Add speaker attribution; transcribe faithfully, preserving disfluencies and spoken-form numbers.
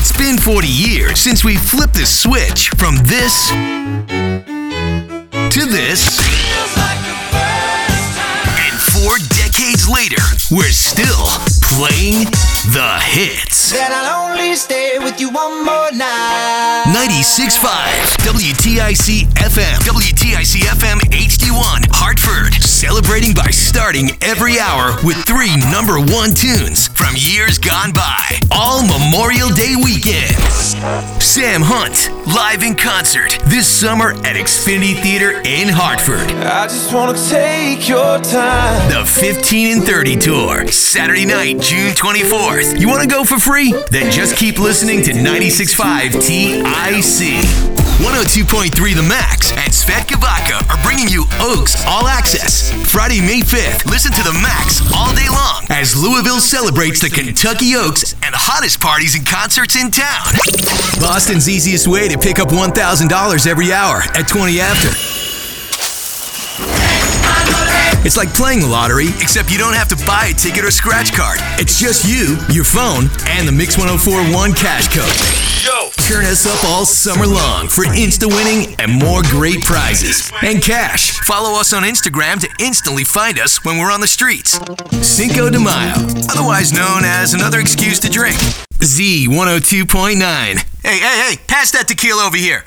Speaker 1: It's been forty years since we flipped the switch from this to this. And four decades later, we're still playing the hits.
Speaker 2: Then I'll only stay with you one more night.
Speaker 1: ninety-six point five W T I C F M, W T I C F M H D one, Hartford. Celebrating by starting every hour with three number one tunes from years gone by. All Memorial Day weekend. Sam Hunt, live in concert this summer at Xfinity Theater in Hartford.
Speaker 2: I just want to take your time.
Speaker 1: The fifteen and thirty Tour, Saturday night, June twenty-fourth. You want to go for free? Then just keep listening to ninety-six point five T I C. one oh two point three The Max and Svet Kavaka are bringing you Oaks All Access. Friday, May fifth, listen to The Max all day long as Louisville celebrates the Kentucky Oaks and the hottest parties and concerts in town. Boston's easiest way to pick up one thousand dollars every hour at twenty after. It's like playing the lottery, except you don't have to buy a ticket or scratch card. It's just you, your phone, and the Mix one oh four point one cash code. Yo! Turn us up all summer long for insta-winning and more great prizes. And cash. Follow us on Instagram to instantly find us when we're on the streets. Cinco de Mayo, otherwise known as another excuse to drink. Z one oh two point nine. Hey, hey, hey, pass that tequila over here.